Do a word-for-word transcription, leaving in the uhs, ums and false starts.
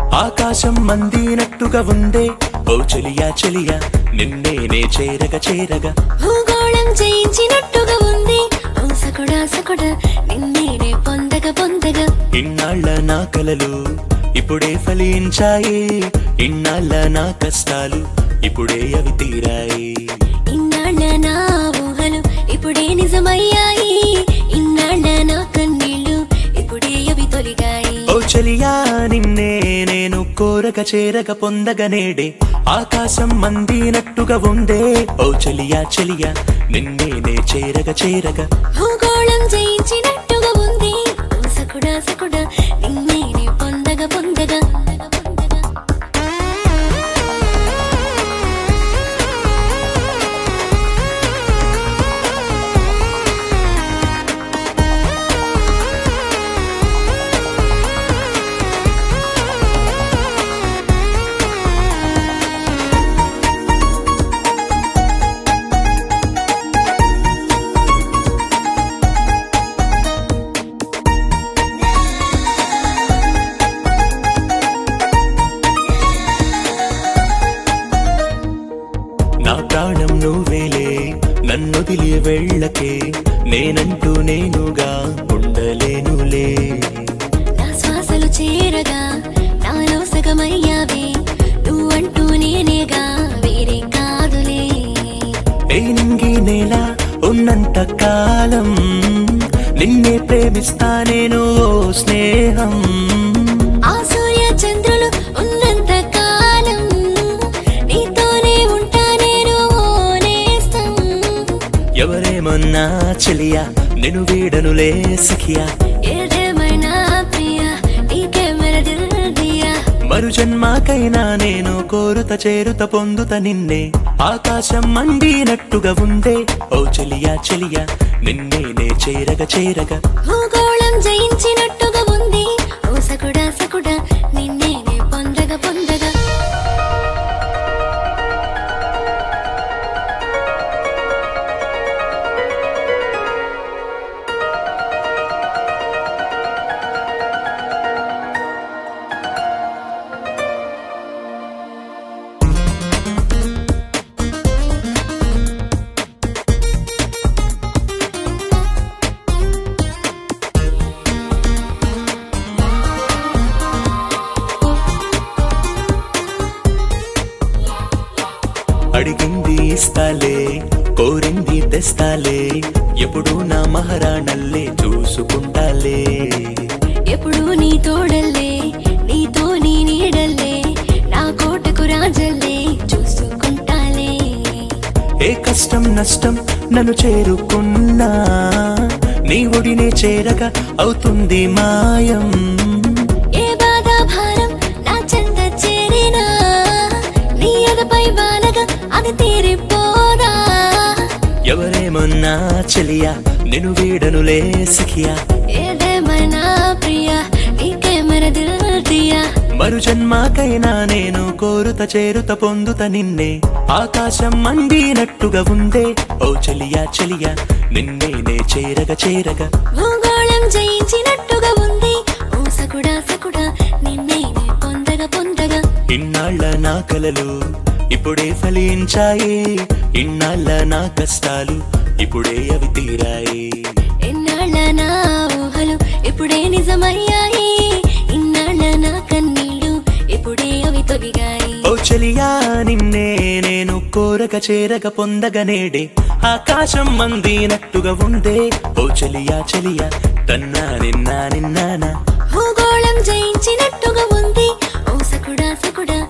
ఆకాశం మందినట్టుగా ఉందే ఓ చెలియా చెలియా నిన్నేనే చేరగా చేరగా భూగోళం జయించినట్టుగా ఉంది ఓ సకుడా సకుడా నిన్నేనే పొందగా పొందగా ఇన్నాళ్ళ నా కలలు ఇప్పుడే ఫలించాయి ఇన్నాళ్ళ నా కష్టాలు ఇప్పుడే అవి తీరాయి ఇన్నాళ్ళ నా ఊహలు ఇప్పుడే నిజమయ్యాయి ఇన్నాళ్ళ నా కన్నీళ్ళు ఇప్పుడే అవి తొలిగాయి ఓ చెలియా నిన్నే నేను కోరక చేరక పొందగ నేడే ఆకాశం మందినట్టుగా ఉందే ఓ చెలియా చెలియా నిన్నేనే చేరగ చేరగా భూగోళం జయించినట్టుగా ఉంది ఓ సకుడా సకుడా నిన్నేనే పొందగా పొందగా నా ప్రాణం నువ్వేలే నన్నొదిలి వెళ్ళకే నేనంటూ నేనుగా ఉండలేనులే నా శ్వాసలు చేరగా నాలో సగమయ్యావే నువ్వంటూ నేనేగా వేరే కాదులే ఏ నింగి నేల ఉన్నంత కాలం నిన్నే ప్రేమిస్తా నేను ఓ స్నేహం ఆ సూర్య చంద్రులు ఉన్నంత కాలం నీతోనే ఉంటా నేను ఓ నేస్తం ఎవరేమన్నా చెలియా నేను వీడనులే సఖియా ఏదేమైనా ప్రియా నీకే మెరదియా మరు జన్మాకైనా నేను కోరుత చేరుత పొందుత నిన్నే ఆకాశం మండినట్టుగా ఉందే ఓ చెలియా చెలియా నిన్నేనే చేరగ చేరగా భూగోళం జయించినట్టుగా ఉంది ఓ సకుడా సకుడా నిన్నేనే పొందగా పొందగా అడిగింది ఇస్తాలే కోరింది తెస్తాలే ఎప్పుడు నా మహారాణల్లే చూసుకుంటాలే ఎప్పుడు నీ తోడల్లే నీతో నీ నీడల్లే నా కోటకు రాజల్లే చూసుకుంటాలే ఏ కష్టం నష్టం నన్ను చేరుకున్నా నీ ఒడినే చేరగా అవుతుంది మాయం ఏ బాధ భారం నా చెంత చేరినా నీ అదపై బాలగా అది తీరిపోదా ఎవరేమన్నా చెలియా నేను వీడనులే సఖియా ఏదేమైనా ప్రియా నీకే మెరదియా మరు జన్మాకైనా నేను కోరుత చేరుత పొందుత నిన్నే ఆకాశం మండినట్టుగా ఉందే ఓ చెలియా చెలియా నిన్నేనే చేరగ చేరగా భూగోళం జయించినట్టుగా ఉంది ఓ సకుడా సకుడా నిన్నేనే పొందగా పొందగా ఇన్నాళ్ళ నా కలలు ఇప్పుడే ఫలించాయి ఇన్నాళ్ళ నా కష్టాలు ఇప్పుడే అవి తీరాయి ఎన్నాళ్ళ నా ఊహలు ఇప్పుడే నిజమయ్యాయి ఇన్నాళ్ళ నా కన్నీళ్ళు ఇప్పుడే అవి తొలిగాయి ఓ చెలియా నిన్నే నేను కోరక చేరక పొందగ నేడే ఆకాశం మందినట్టుగా ఉందే ఓ చెలియా చెలియా తన్నా నిన్నా నిన్నానా భూగోళం జయించినట్టుగా ఉంది ఓ సకుడా సకుడా